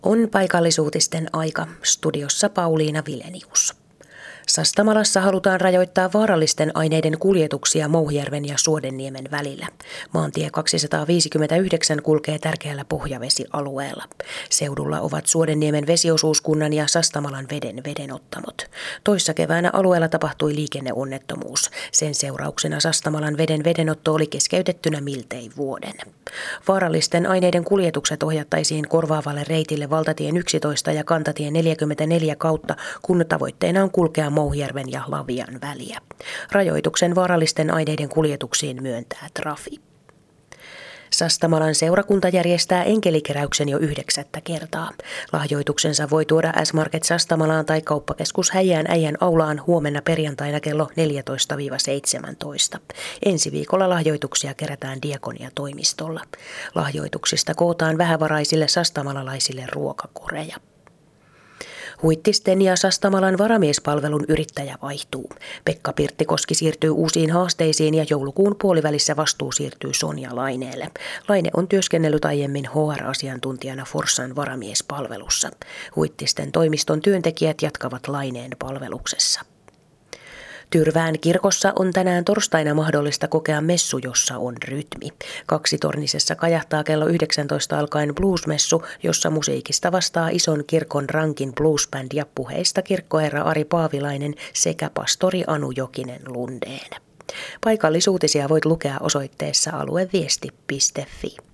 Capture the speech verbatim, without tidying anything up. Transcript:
On paikallisuutisten aika. Studiossa Pauliina Vilenius. Sastamalassa halutaan rajoittaa vaarallisten aineiden kuljetuksia Mouhijärven ja Suodenniemen välillä. Maantie kaksisataaviisikymmentäyhdeksän kulkee tärkeällä pohjavesialueella. Seudulla ovat Suodenniemen vesiosuuskunnan ja Sastamalan veden vedenottamot. Toissa keväänä alueella tapahtui liikenneonnettomuus. Sen seurauksena Sastamalan veden vedenotto oli keskeytettynä miltei vuoden. Vaarallisten aineiden kuljetukset ohjattaisiin korvaavalle reitille valtatien yksitoista ja kantatien neljäkymmentäneljä kautta, kun tavoitteena on kulkea Mouhijärven ja Lavian väliä. Rajoituksen vaarallisten aineiden kuljetuksiin myöntää Trafi. Sastamalan seurakunta järjestää enkelikeräyksen jo yhdeksättä kertaa. Lahjoituksensa voi tuoda S-Market Sastamalaan tai kauppakeskus Häijään äijän aulaan huomenna perjantaina kello neljätoista seitsemäntoista. Ensi viikolla lahjoituksia kerätään diakoniatoimistolla. Lahjoituksista kootaan vähävaraisille sastamalalaisille ruokakoreja. Huittisten ja Sastamalan varamiespalvelun yrittäjä vaihtuu. Pekka Pirttikoski siirtyy uusiin haasteisiin ja joulukuun puolivälissä vastuu siirtyy Sonja Laineelle. Laine on työskennellyt aiemmin H R-asiantuntijana Forssan varamiespalvelussa. Huittisten toimiston työntekijät jatkavat Laineen palveluksessa. Tyrvään kirkossa on tänään torstaina mahdollista kokea messu, jossa on rytmi. Kaksitornisessa kajahtaa kello yhdeksäntoista alkaen bluesmessu, jossa musiikista vastaa ison kirkon rankin bluesband ja puheista kirkkoherra Ari Paavilainen sekä pastori Anu Jokinen Lundeen. Paikallisuutisia voit lukea osoitteessa alueviesti piste fi.